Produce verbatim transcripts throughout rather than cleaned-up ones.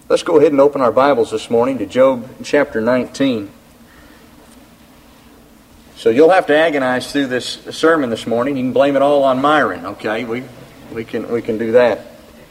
Let's go ahead and open our Bibles this morning to Job chapter nineteen. So you'll have to agonize through this sermon this morning. You can blame it all on Myron, okay? We we can we can do that.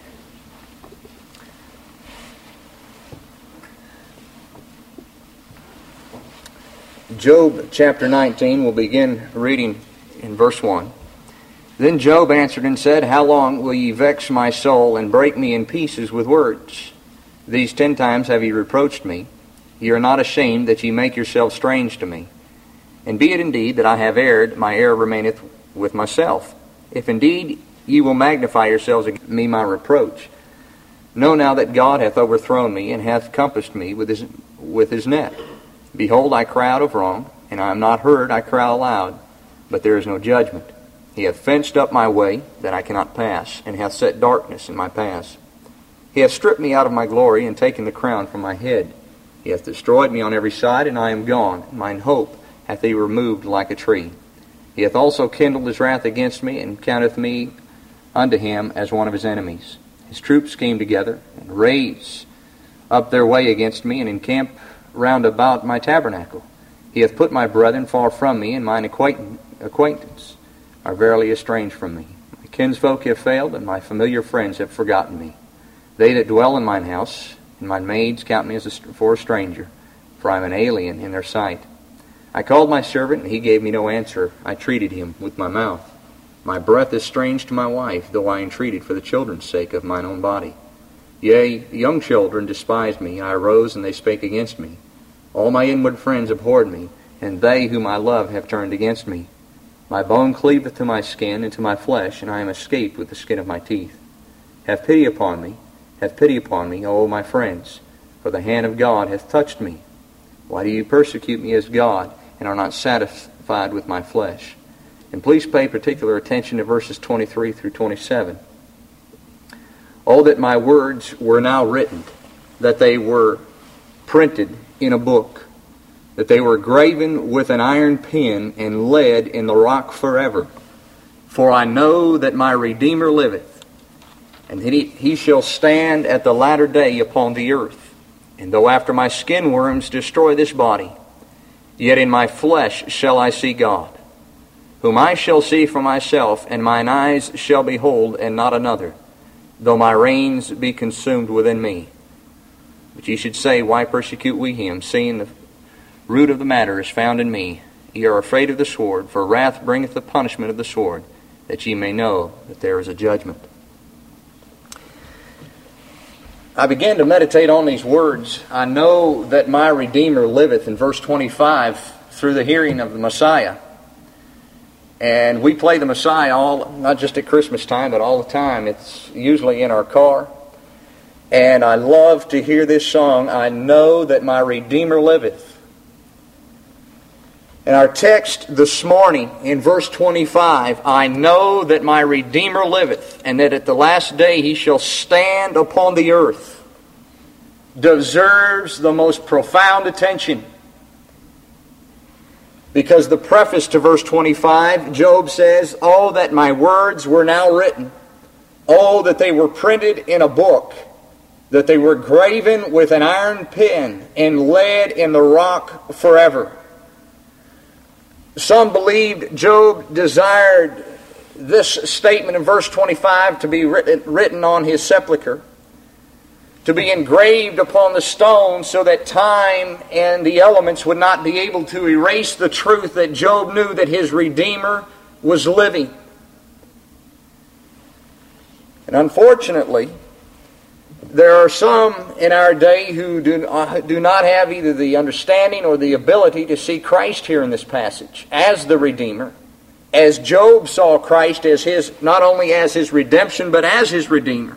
Job chapter nineteen, we'll begin reading in verse one. Then Job answered and said, How long will ye vex my soul and break me in pieces with words? These ten times have ye reproached me. Ye are not ashamed that ye make yourselves strange to me. And be it indeed that I have erred, my error remaineth with myself. If indeed ye will magnify yourselves against me my reproach, know now that God hath overthrown me, and hath compassed me with his, with his net. Behold, I cry out of wrong, and I am not heard, I cry aloud, but there is no judgment. He hath fenced up my way, that I cannot pass, and hath set darkness in my paths. He hath stripped me out of my glory, and taken the crown from my head. He hath destroyed me on every side, and I am gone. Mine hope hath he removed like a tree. He hath also kindled his wrath against me, and counteth me unto him as one of his enemies. His troops came together, and raised up their way against me, and encamp round about my tabernacle. He hath put my brethren far from me, and mine acquaintance are verily estranged from me. My kinsfolk have failed, and my familiar friends have forgotten me. They that dwell in mine house, and mine maids count me as a, for a stranger, for I am an alien in their sight. I called my servant, and he gave me no answer. I treated him with my mouth. My breath is strange to my wife, though I entreated for the children's sake of mine own body. Yea, young children despised me. I arose, and they spake against me. All my inward friends abhorred me, and they whom I love have turned against me. My bone cleaveth to my skin, and to my flesh, and I am escaped with the skin of my teeth. Have pity upon me, have pity upon me, O my friends, for the hand of God hath touched me. Why do you persecute me as God, and are not satisfied with my flesh? And please pay particular attention to verses twenty-three through twenty-seven. Oh, that my words were now written, that they were printed in a book, that they were graven with an iron pen and lead in the rock forever. For I know that my Redeemer liveth, and he, he shall stand at the latter day upon the earth. And though after my skin worms destroy this body, yet in my flesh shall I see God, whom I shall see for myself, and mine eyes shall behold, and not another, though my reins be consumed within me. But ye should say, Why persecute we him, seeing the root of the matter is found in me? Ye are afraid of the sword, for wrath bringeth the punishment of the sword, that ye may know that there is a judgment. I began to meditate on these words. I know that my Redeemer liveth, in verse twenty-five, through the hearing of the Messiah. And we play the Messiah all, not just at Christmas time, but all the time. It's usually in our car. And I love to hear this song, I know that my Redeemer liveth. In our text this morning, in verse twenty-five, I know that my Redeemer liveth, and that at the last day he shall stand upon the earth, deserves the most profound attention. Because the preface to verse twenty-five, Job says, Oh, that my words were now written. Oh, that they were printed in a book. That they were graven with an iron pen and lead in the rock forever. Some believed Job desired this statement in verse twenty-five to be written, written on his sepulchre, to be engraved upon the stone so that time and the elements would not be able to erase the truth that Job knew that his Redeemer was living. And unfortunately, there are some in our day who do, uh, do not have either the understanding or the ability to see Christ here in this passage as the Redeemer, as Job saw Christ as his, not only as his redemption, but as his Redeemer.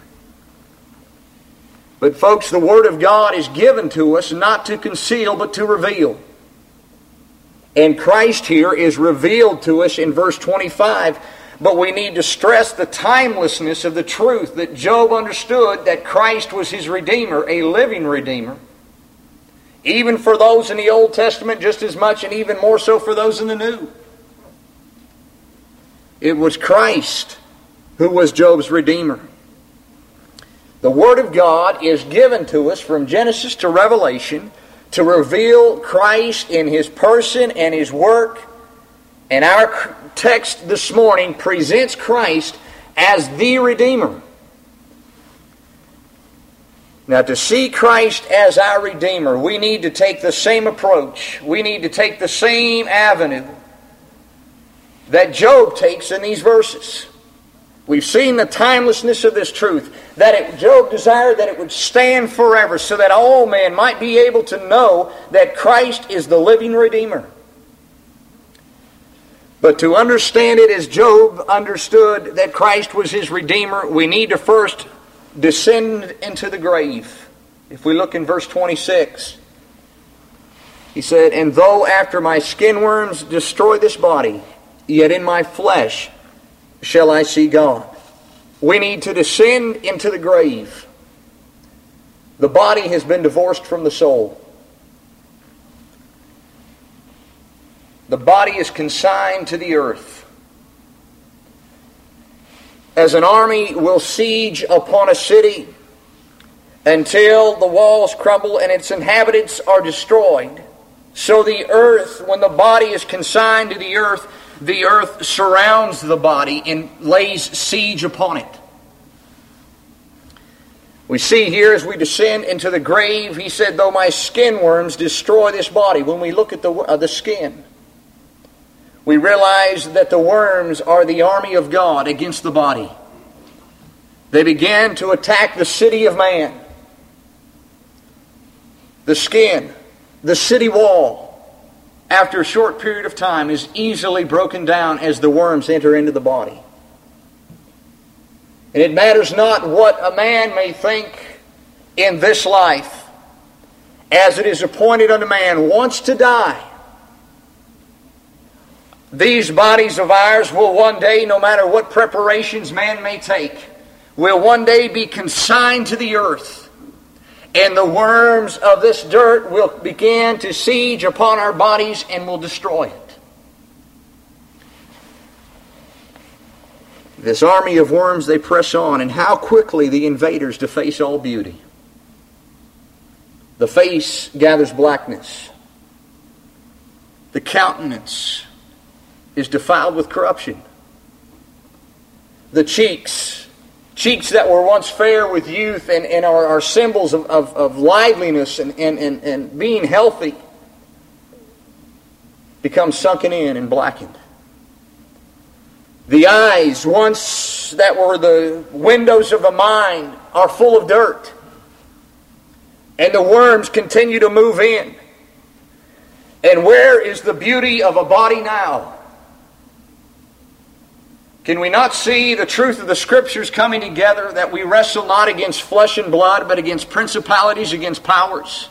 But folks, the Word of God is given to us not to conceal, but to reveal. And Christ here is revealed to us in verse twenty-five. But we need to stress the timelessness of the truth that Job understood that Christ was his Redeemer, a living Redeemer. Even for those in the Old Testament just as much, and even more so for those in the New. It was Christ who was Job's Redeemer. The Word of God is given to us from Genesis to Revelation to reveal Christ in His person and His work. And our text this morning presents Christ as the Redeemer. Now, to see Christ as our Redeemer, we need to take the same approach. We need to take the same avenue that Job takes in these verses. We've seen the timelessness of this truth, that it, Job desired that it would stand forever so that all men might be able to know that Christ is the living Redeemer. But to understand it as Job understood that Christ was his Redeemer, we need to first descend into the grave. If we look in verse twenty-six, he said, "And though after my skin worms destroy this body, yet in my flesh shall I see God." We need to descend into the grave. The body has been divorced from the soul. The body is consigned to the earth. As an army will siege upon a city until the walls crumble and its inhabitants are destroyed, so the earth, when the body is consigned to the earth, the earth surrounds the body and lays siege upon it. We see here as we descend into the grave, he said, "Though my skin worms destroy this body." When we look at the, uh, the skin, we realize that the worms are the army of God against the body. They began to attack the city of man. The skin, the city wall, after a short period of time, is easily broken down as the worms enter into the body. And it matters not what a man may think in this life, as it is appointed unto man once to die. These bodies of ours will one day, no matter what preparations man may take, will one day be consigned to the earth. And the worms of this dirt will begin to siege upon our bodies and will destroy it. This army of worms, they press on, and how quickly the invaders deface all beauty. The face gathers blackness. The countenance is defiled with corruption. The cheeks, cheeks that were once fair with youth and, and are, are symbols of, of, of liveliness and, and, and, and being healthy, become sunken in and blackened. The eyes, once that were the windows of the mind, are full of dirt. And the worms continue to move in. And where is the beauty of a body now? Can we not see the truth of the Scriptures coming together, that we wrestle not against flesh and blood, but against principalities, against powers?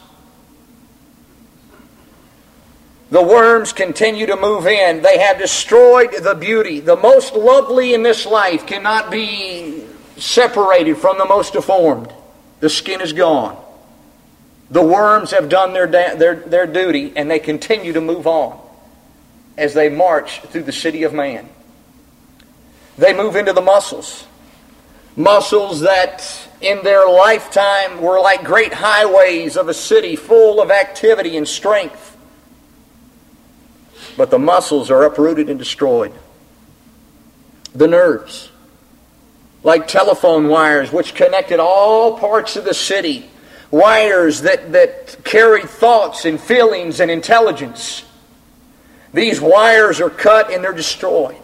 The worms continue to move in. They have destroyed the beauty. The most lovely in this life cannot be separated from the most deformed. The skin is gone. The worms have done their, their, their duty, and they continue to move on as they march through the city of man. They move into the muscles. Muscles that in their lifetime were like great highways of a city full of activity and strength. But the muscles are uprooted and destroyed. The nerves, like telephone wires which connected all parts of the city, wires that, that carried thoughts and feelings and intelligence. These wires are cut and they're destroyed.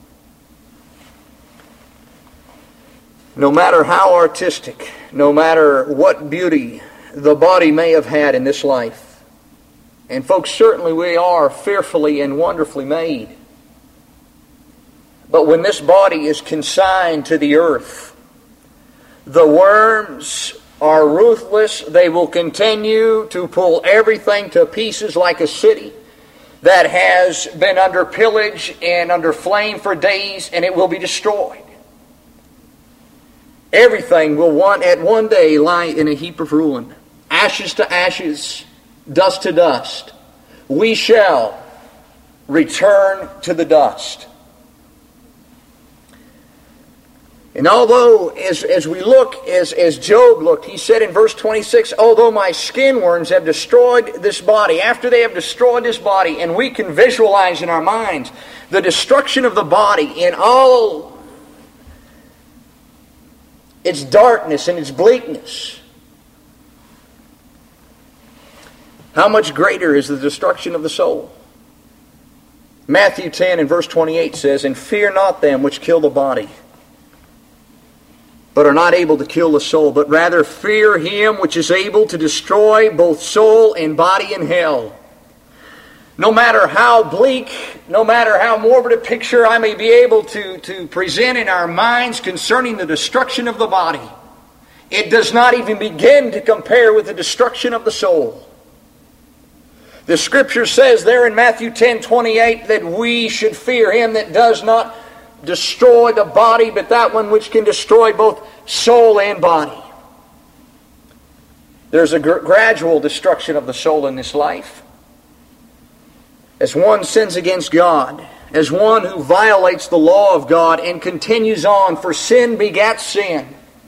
No matter how artistic, no matter what beauty the body may have had in this life, and folks, certainly we are fearfully and wonderfully made. But when this body is consigned to the earth, the worms are ruthless. They will continue to pull everything to pieces like a city that has been under pillage and under flame for days, and it will be destroyed. Everything will one, at one day lie in a heap of ruin. Ashes to ashes, dust to dust. We shall return to the dust. And although, as, as we look, as, as Job looked, he said in verse twenty-six, although my skin worms have destroyed this body, after they have destroyed this body, and we can visualize in our minds the destruction of the body in all its darkness and its bleakness, how much greater is the destruction of the soul? Matthew ten and verse twenty-eight says, and fear not them which kill the body, but are not able to kill the soul, but rather fear him which is able to destroy both soul and body in hell. No matter how bleak, no matter how morbid a picture I may be able to, to present in our minds concerning the destruction of the body, it does not even begin to compare with the destruction of the soul. The Scripture says there in Matthew ten twenty-eight that we should fear him that does not destroy the body, but that one which can destroy both soul and body. There's a gr- gradual destruction of the soul in this life. As one sins against God, as one who violates the law of God and continues on, for sin begats sin.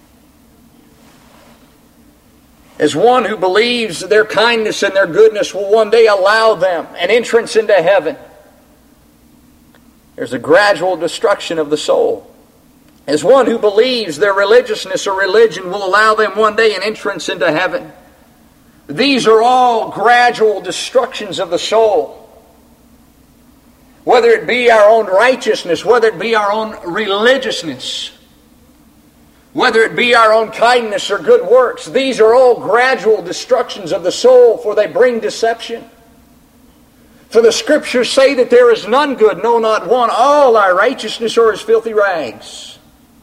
As one who believes their kindness and their goodness will one day allow them an entrance into heaven, there's a gradual destruction of the soul. As one who believes their religiousness or religion will allow them one day an entrance into heaven. These are all gradual destructions of the soul. Whether it be our own righteousness, whether it be our own religiousness, whether it be our own kindness or good works, these are all gradual destructions of the soul, for they bring deception. For the Scriptures say that there is none good, no, not one. All our righteousness are as filthy rags.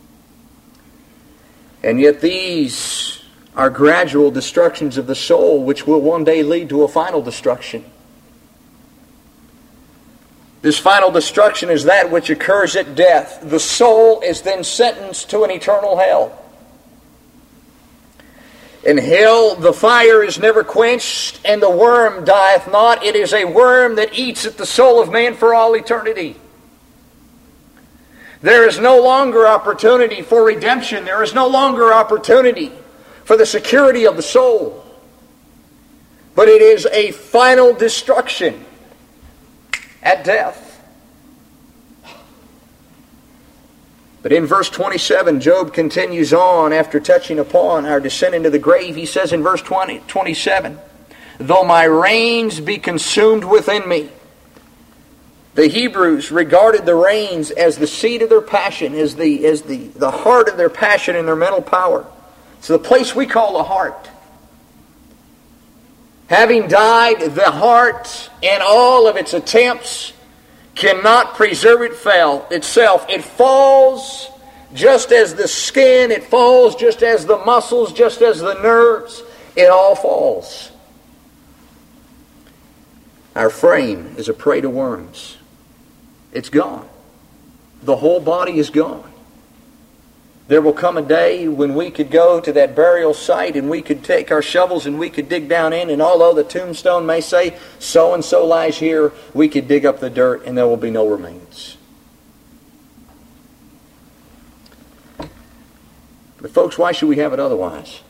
And yet these are gradual destructions of the soul, which will one day lead to a final destruction. This final destruction is that which occurs at death. The soul is then sentenced to an eternal hell. In hell, the fire is never quenched, and the worm dieth not. It is a worm that eats at the soul of man for all eternity. There is no longer opportunity for redemption. There is no longer opportunity for the security of the soul. But it is a final destruction at death. But in verse twenty-seven, Job continues on after touching upon our descent into the grave. He says in verse twenty, twenty-seven, though my reins be consumed within me. The Hebrews regarded the reins as the seat of their passion, as the, as the, the heart of their passion and their mental power. It's the place we call the heart. Having died, the heart and all of its attempts cannot preserve it fell, itself. It falls just as the skin, it falls just as the muscles, just as the nerves. It all falls. Our frame is a prey to worms. It's gone. The whole body is gone. There will come a day when we could go to that burial site and we could take our shovels and we could dig down in, and although the tombstone may say, so-and-so lies here, we could dig up the dirt and there will be no remains. But folks, why should we have it otherwise?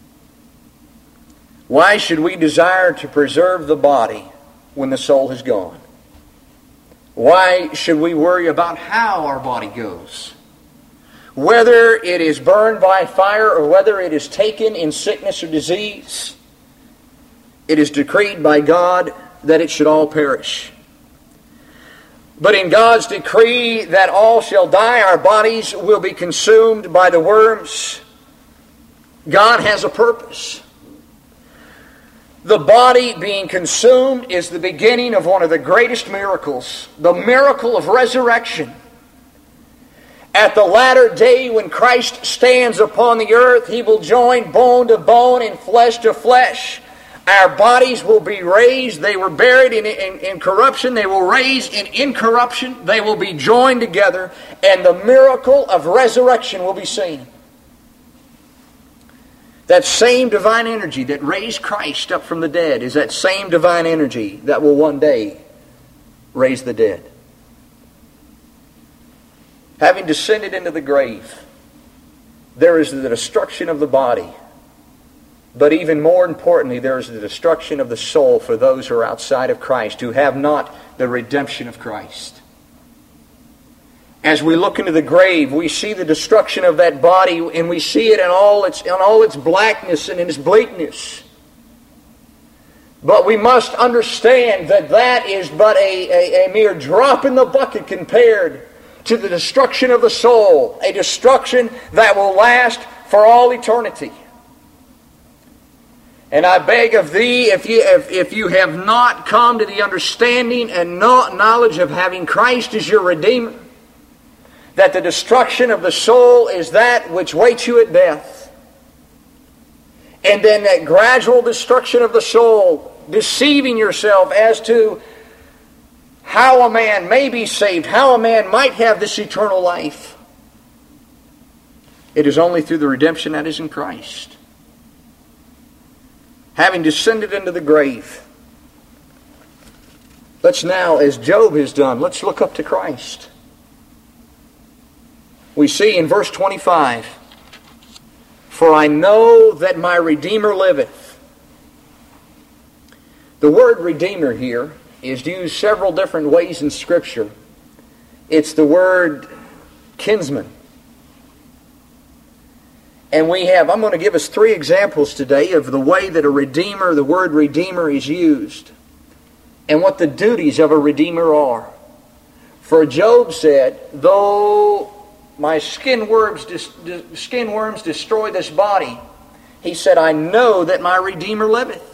Why should we desire to preserve the body when the soul has gone? Why should we worry about how our body goes? Whether it is burned by fire or whether it is taken in sickness or disease, it is decreed by God that it should all perish. But in God's decree that all shall die, our bodies will be consumed by the worms. God has a purpose. The body being consumed is the beginning of one of the greatest miracles, the miracle of resurrection. At the latter day, when Christ stands upon the earth, He will join bone to bone and flesh to flesh. Our bodies will be raised. They were buried in, in, in corruption. They will raise in incorruption. They will be joined together, and the miracle of resurrection will be seen. That same divine energy that raised Christ up from the dead is that same divine energy that will one day raise the dead. Having descended into the grave, there is the destruction of the body. But even more importantly, there is the destruction of the soul for those who are outside of Christ, who have not the redemption of Christ. As we look into the grave, we see the destruction of that body, and we see it in all its, in all its blackness and in its bleakness. But we must understand that that is but a, a, a mere drop in the bucket compared to the destruction of the soul, a destruction that will last for all eternity. And I beg of thee, if you, if, if you have not come to the understanding and knowledge of having Christ as your Redeemer, that the destruction of the soul is that which waits you at death. And then that gradual destruction of the soul, deceiving yourself as to how a man may be saved, how a man might have this eternal life. It is only through the redemption that is in Christ. Having descended into the grave, let's now, as Job has done, let's look up to Christ. We see in verse twenty-five, "For I know that my Redeemer liveth." The word Redeemer here is used several different ways in Scripture. It's the word kinsman. And we have, I'm going to give us three examples today of the way that a Redeemer, the word Redeemer, is used, and what the duties of a Redeemer are. For Job said, "Though my skin worms, skin worms destroy this body," he said, "I know that my Redeemer liveth."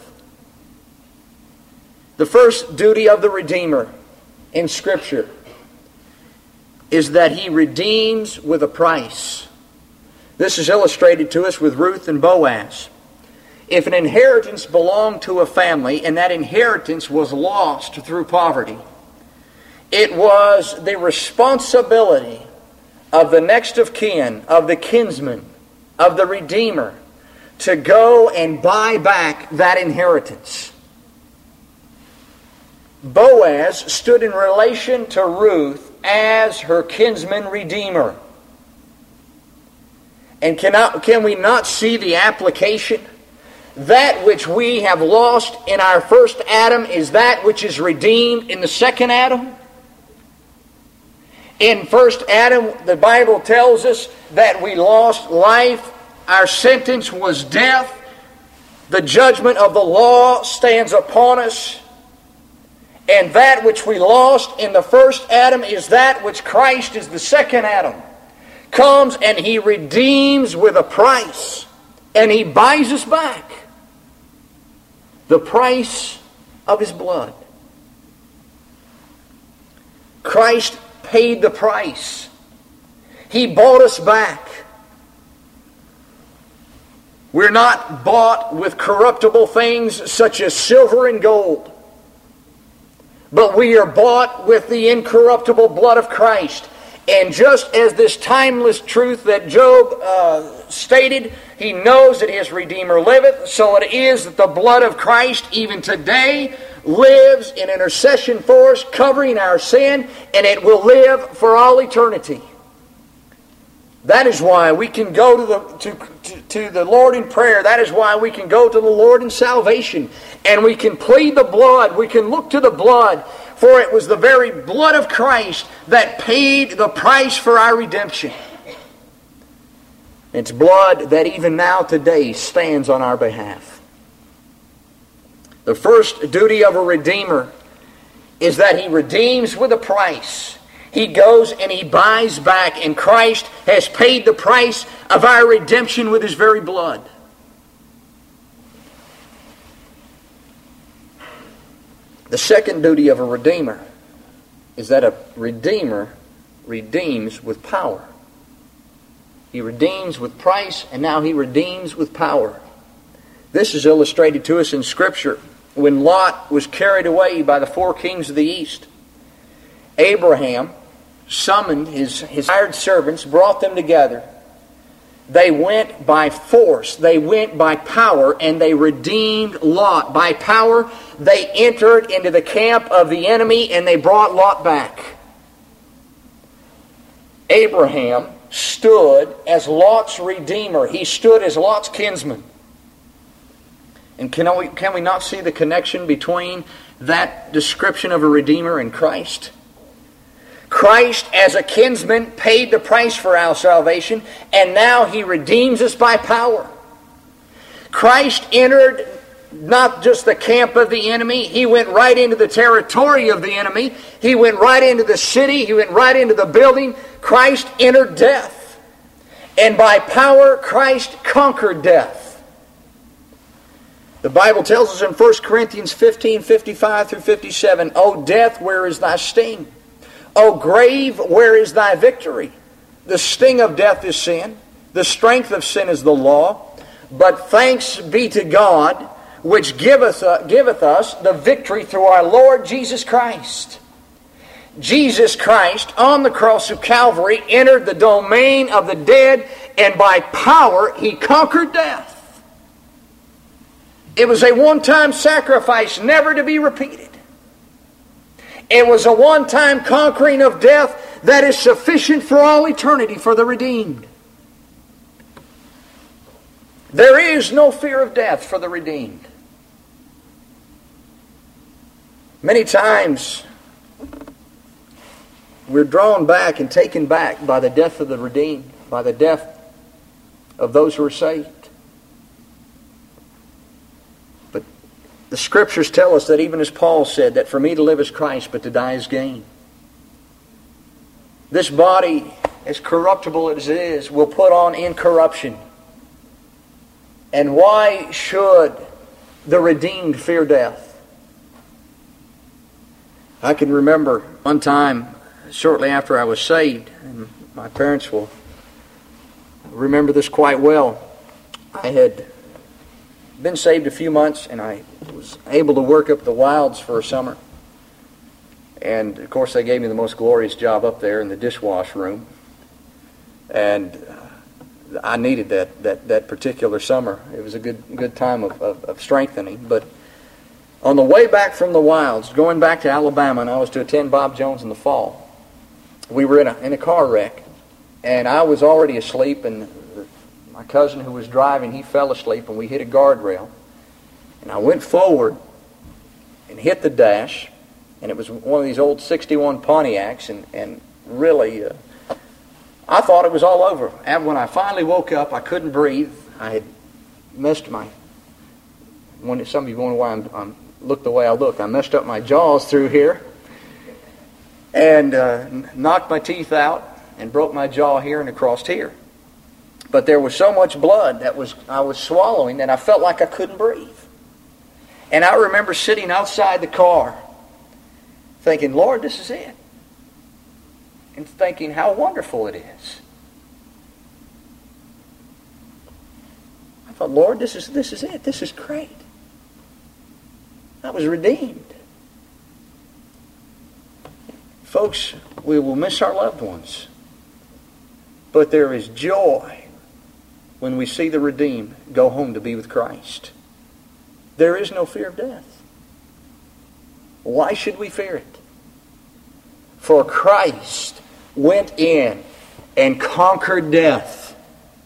The first duty of the Redeemer in Scripture is that He redeems with a price. This is illustrated to us with Ruth and Boaz. If an inheritance belonged to a family and that inheritance was lost through poverty, it was the responsibility of the next of kin, of the kinsman, of the Redeemer, to go and buy back that inheritance. Boaz stood in relation to Ruth as her kinsman redeemer. And cannot, can we not see the application? That which we have lost in our first Adam is that which is redeemed in the second Adam. In first Adam, the Bible tells us that we lost life. Our sentence was death. The judgment of the law stands upon us. And that which we lost in the first Adam is that which Christ is the second Adam. Comes and He redeems with a price. And He buys us back. The price of His blood. Christ paid the price. He bought us back. We're not bought with corruptible things such as silver and gold. But we are bought with the incorruptible blood of Christ. And just as this timeless truth that Job uh, stated, he knows that his Redeemer liveth, so it is that the blood of Christ even today lives in intercession for us, covering our sin, and it will live for all eternity. That is why we can go to the, to, to, to the Lord in prayer. That is why we can go to the Lord in salvation. And we can plead the blood. We can look to the blood. For it was the very blood of Christ that paid the price for our redemption. It's blood that even now today stands on our behalf. The first duty of a Redeemer is that He redeems with a price. He goes and He buys back, and Christ has paid the price of our redemption with His very blood. The second duty of a Redeemer is that a Redeemer redeems with power. He redeems with price, and now He redeems with power. This is illustrated to us in Scripture. When Lot was carried away by the four kings of the east, Abraham summoned his, his hired servants, brought them together. They went by force, they went by power, and they redeemed Lot. By power, they entered into the camp of the enemy, and they brought Lot back. Abraham stood as Lot's redeemer. He stood as Lot's kinsman. And can we, can we not see the connection between that description of a redeemer and Christ? Christ, as a kinsman, paid the price for our salvation, and now He redeems us by power. Christ entered not just the camp of the enemy, He went right into the territory of the enemy. He went right into the city. He went right into the building. Christ entered death. And by power, Christ conquered death. The Bible tells us in First Corinthians fifteen, fifty-five through fifty-seven, O death, where is thy sting? O grave, where is thy victory? The sting of death is sin. The strength of sin is the law. But thanks be to God, which giveth, uh, giveth us the victory through our Lord Jesus Christ. Jesus Christ, on the cross of Calvary, entered the domain of the dead, and by power He conquered death. It was a one-time sacrifice, never to be repeated. It was a one-time conquering of death that is sufficient for all eternity for the redeemed. There is no fear of death for the redeemed. Many times we're drawn back and taken back by the death of the redeemed, by the death of those who are saved. But the Scriptures tell us that even as Paul said, that for me to live is Christ, but to die is gain. This body, as corruptible as it is, will put on incorruption. And why should the redeemed fear death? I can remember one time, shortly after I was saved, and my parents will remember this quite well. I had been saved a few months, and I was able to work up the wilds for a summer. And, of course, they gave me the most glorious job up there in the dishwash room. And I needed that, that, that particular summer. It was a good good time of, of, of strengthening. But on the way back from the wilds, going back to Alabama, and I was to attend Bob Jones in the fall, we were in a, in a car wreck, and I was already asleep, and my cousin who was driving, he fell asleep, and we hit a guardrail. And I went forward and hit the dash, and it was one of these old sixty-one Pontiacs, and, and really... Uh, I thought it was all over. And when I finally woke up, I couldn't breathe. I had messed my... When some of you wonder why I'm, I'm look the way I look. I messed up my jaws through here and uh, knocked my teeth out and broke my jaw here and across here. But there was so much blood that was I was swallowing that I felt like I couldn't breathe. And I remember sitting outside the car thinking, Lord, this is it. And thinking how wonderful it is. I thought, Lord, this is this is it. This is great. I was redeemed. Folks, we will miss our loved ones. But there is joy when we see the redeemed go home to be with Christ. There is no fear of death. Why should we fear it? For Christ went in and conquered death.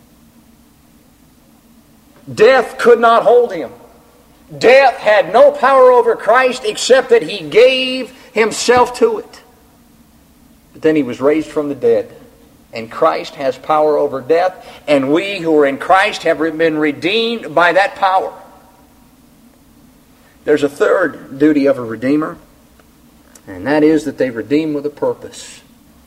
Death could not hold Him. Death had no power over Christ except that He gave Himself to it. But then He was raised from the dead. And Christ has power over death. And we who are in Christ have been redeemed by that power. There's a third duty of a redeemer. And that is that they redeem with a purpose.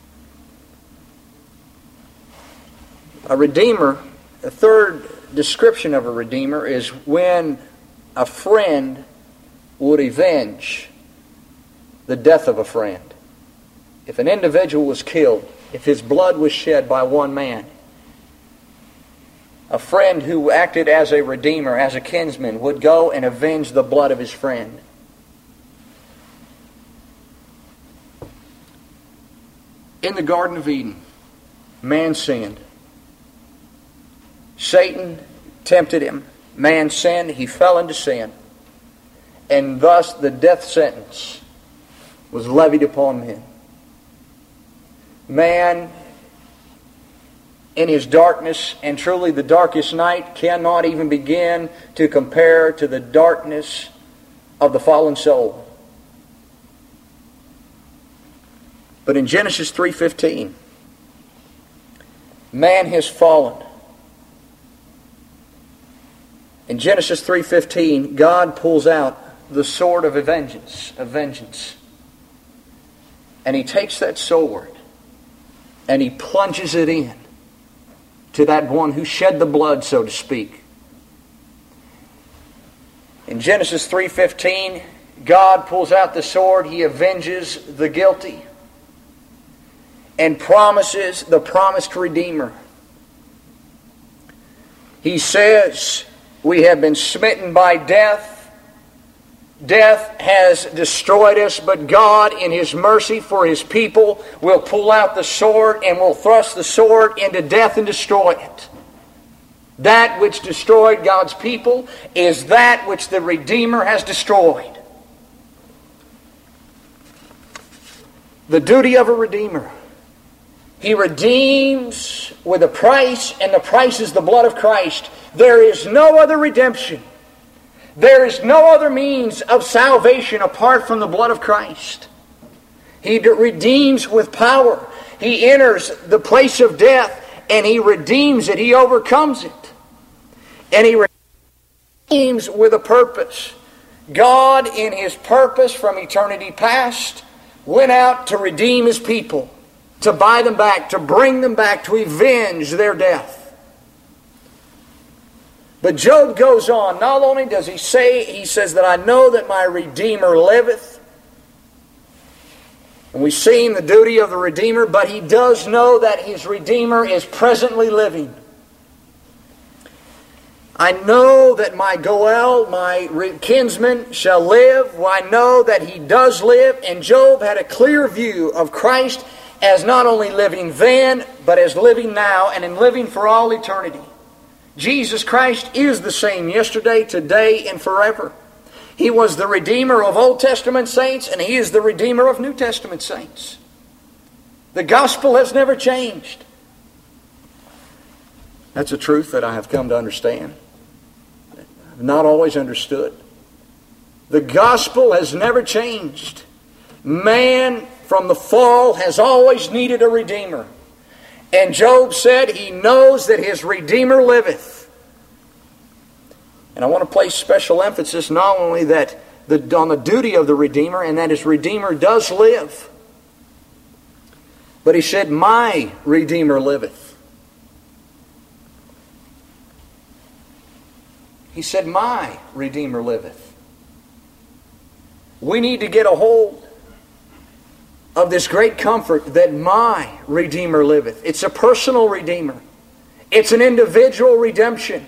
A redeemer, a third description of a redeemer is when a friend would avenge the death of a friend. If an individual was killed, if his blood was shed by one man, a friend who acted as a redeemer, as a kinsman, would go and avenge the blood of his friend. In the Garden of Eden, man sinned. Satan tempted him. Man sinned. He fell into sin. And thus the death sentence was levied upon him. Man in his darkness, and truly the darkest night cannot even begin to compare to the darkness of the fallen soul. But in Genesis three fifteen, man has fallen. In Genesis three fifteen, God pulls out the sword of vengeance, of vengeance. And He takes that sword and He plunges it in to that one who shed the blood, so to speak. In Genesis three fifteen, God pulls out the sword, He avenges the guilty, and promises the promised Redeemer. He says, we have been smitten by death. Death has destroyed us, but God, in His mercy for His people, will pull out the sword and will thrust the sword into death and destroy it. That which destroyed God's people is that which the Redeemer has destroyed. The duty of a Redeemer. He redeems with a price, and the price is the blood of Christ. There is no other redemption. There is no other means of salvation apart from the blood of Christ. He redeems with power. He enters the place of death and He redeems it. He overcomes it. And He redeems with a purpose. God, in His purpose from eternity past, went out to redeem His people, to buy them back, to bring them back, to avenge their death. But Job goes on. Not only does he say, he says that I know that my Redeemer liveth. And we've seen the duty of the Redeemer, but he does know that his Redeemer is presently living. I know that my Goel, my kinsman, shall live. Well, I know that he does live. And Job had a clear view of Christ as not only living then, but as living now, and in living for all eternity. Jesus Christ is the same yesterday, today, and forever. He was the Redeemer of Old Testament saints, and He is the Redeemer of New Testament saints. The gospel has never changed. That's a truth that I have come to understand. I've not always understood. The gospel has never changed. Man, from the fall, has always needed a Redeemer. And Job said he knows that his Redeemer liveth. And I want to place special emphasis not only that the, on the duty of the Redeemer, and that his Redeemer does live, but he said, my Redeemer liveth. He said, my Redeemer liveth. We need to get a hold of this great comfort that my Redeemer liveth. It's a personal Redeemer. It's an individual redemption.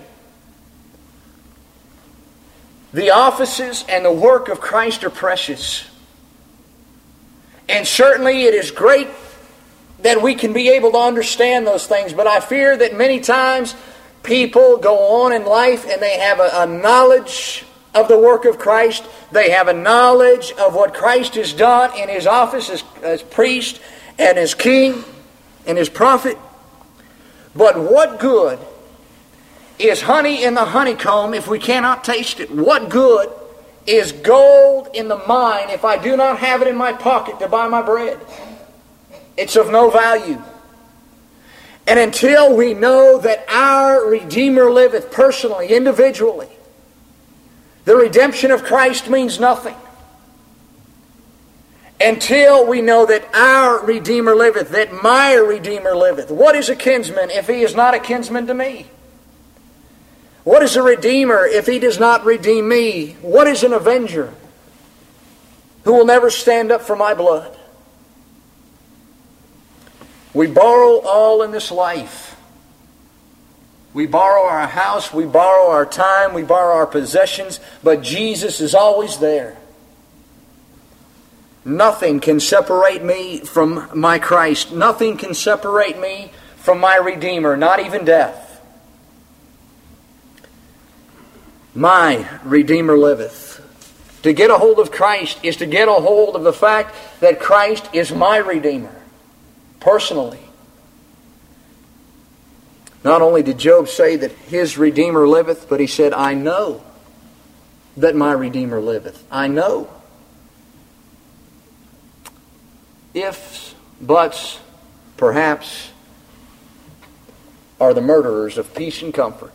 The offices and the work of Christ are precious. And certainly it is great that we can be able to understand those things, but I fear that many times people go on in life and they have a, a knowledge of the work of Christ. They have a knowledge of what Christ has done in His office as, as priest and as king and as prophet. But what good is honey in the honeycomb if we cannot taste it? What good is gold in the mine if I do not have it in my pocket to buy my bread? It's of no value. And until we know that our Redeemer liveth personally, individually, the redemption of Christ means nothing. Until we know that our Redeemer liveth, that my Redeemer liveth. What is a kinsman if he is not a kinsman to me? What is a Redeemer if He does not redeem me? What is an avenger who will never stand up for my blood? We borrow all in this life. We borrow our house, we borrow our time, we borrow our possessions, but Jesus is always there. Nothing can separate me from my Christ. Nothing can separate me from my Redeemer, not even death. My Redeemer liveth. To get a hold of Christ is to get a hold of the fact that Christ is my Redeemer, personally. Not only did Job say that his Redeemer liveth, but he said, I know that my Redeemer liveth. I know. Ifs, buts, perhaps, are the murderers of peace and comfort.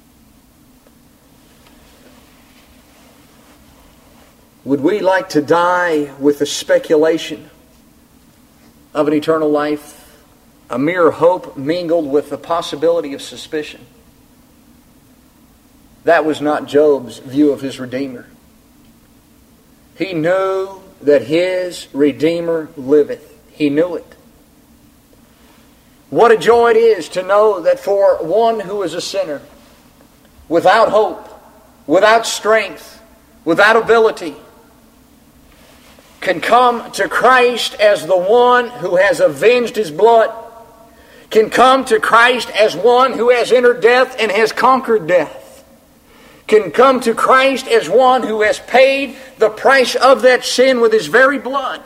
Would we like to die with the speculation of an eternal life? A mere hope mingled with the possibility of suspicion. That was not Job's view of his Redeemer. He knew that his Redeemer liveth. He knew it. What a joy it is to know that for one who is a sinner, without hope, without strength, without ability, can come to Christ as the one who has avenged his blood, can come to Christ as one who has entered death and has conquered death, can come to Christ as one who has paid the price of that sin with his very blood.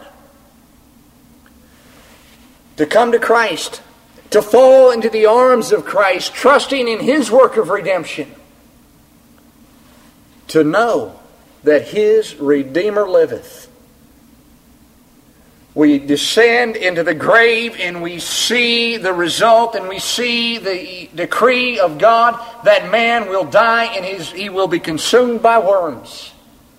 To come to Christ, to fall into the arms of Christ, trusting in His work of redemption, to know that His Redeemer liveth. We descend into the grave and we see the result and we see the decree of God that man will die and his, he will be consumed by worms.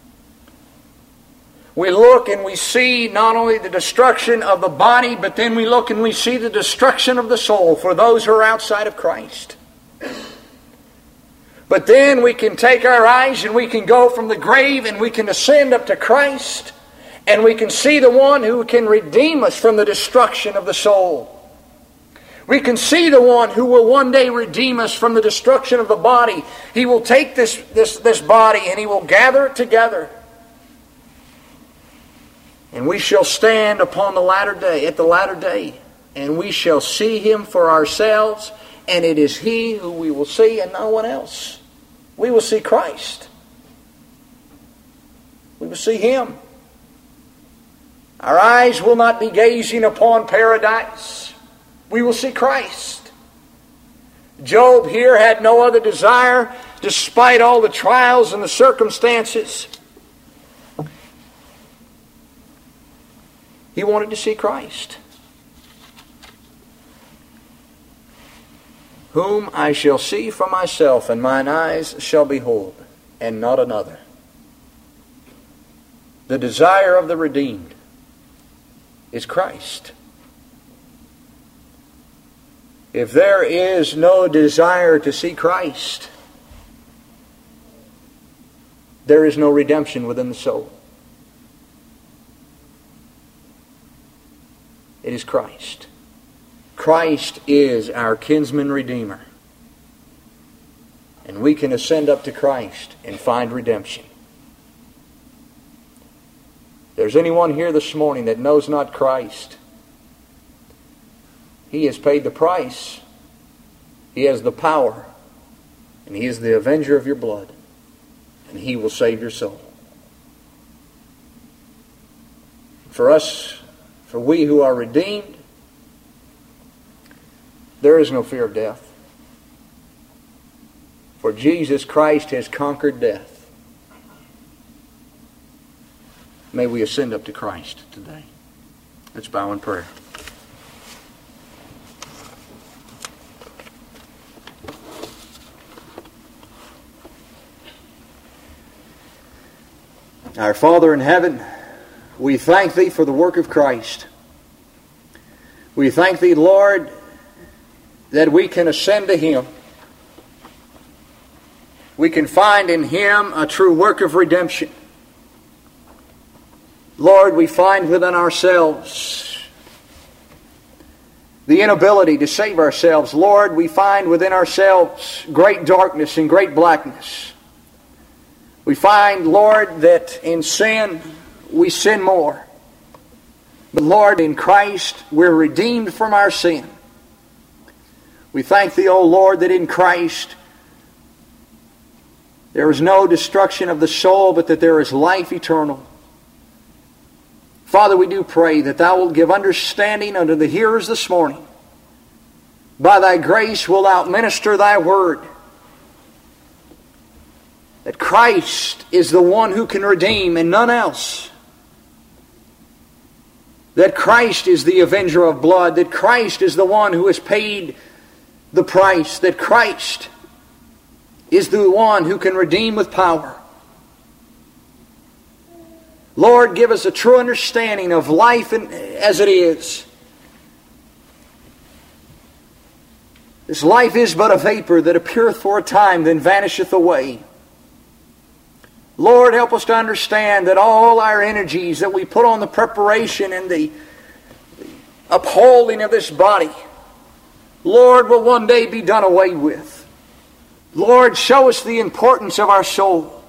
We look and we see not only the destruction of the body, but then we look and we see the destruction of the soul for those who are outside of Christ. But then we can take our eyes and we can go from the grave and we can ascend up to Christ. And we can see the one who can redeem us from the destruction of the soul. We can see the one who will one day redeem us from the destruction of the body. He will take this, this, this body and He will gather it together. And we shall stand upon the latter day, at the latter day. And we shall see Him for ourselves. And it is He who we will see and no one else. We will see Christ. We will see Him. Our eyes will not be gazing upon paradise. We will see Christ. Job here had no other desire, despite all the trials and the circumstances. He wanted to see Christ. Whom I shall see for myself, and mine eyes shall behold, and not another. The desire of the redeemed is Christ. If there is no desire to see Christ, there is no redemption within the soul. It is Christ. Christ is our kinsman redeemer. And we can ascend up to Christ and find redemption. If there's anyone here this morning that knows not Christ, He has paid the price. He has the power. And He is the avenger of your blood. And He will save your soul. For us, for we who are redeemed, there is no fear of death. For Jesus Christ has conquered death. May we ascend up to Christ today. Let's bow in prayer. Our Father in heaven, we thank Thee for the work of Christ. We thank Thee, Lord, that we can ascend to Him. We can find in Him a true work of redemption. Lord, we find within ourselves the inability to save ourselves. Lord, we find within ourselves great darkness and great blackness. We find, Lord, that in sin we sin more. But Lord, in Christ we're redeemed from our sin. We thank Thee, O Lord, that in Christ there is no destruction of the soul, but that there is life eternal. Father, we do pray that Thou wilt give understanding unto the hearers this morning. by thy grace wilt thou minister thy word. That Christ is the one who can redeem and none else. That Christ is the avenger of blood. That Christ is the one who has paid the price. That Christ is the one who can redeem with power. Lord, give us a true understanding of life as it is. This life is but a vapor that appeareth for a time, then vanisheth away. Lord, help us to understand that all our energies that we put on the preparation and the upholding of this body, Lord, will one day be done away with. Lord, show us the importance of our soul.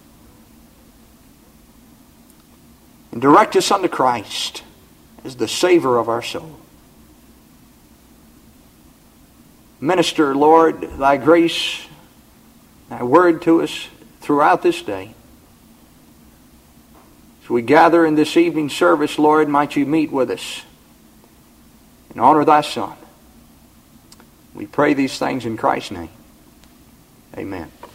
And direct us unto Christ as the Savior of our soul. Minister, Lord, thy grace, thy word to us throughout this day. As we gather in this evening service, Lord, might you meet with us and honor thy Son. We pray these things in Christ's name. Amen.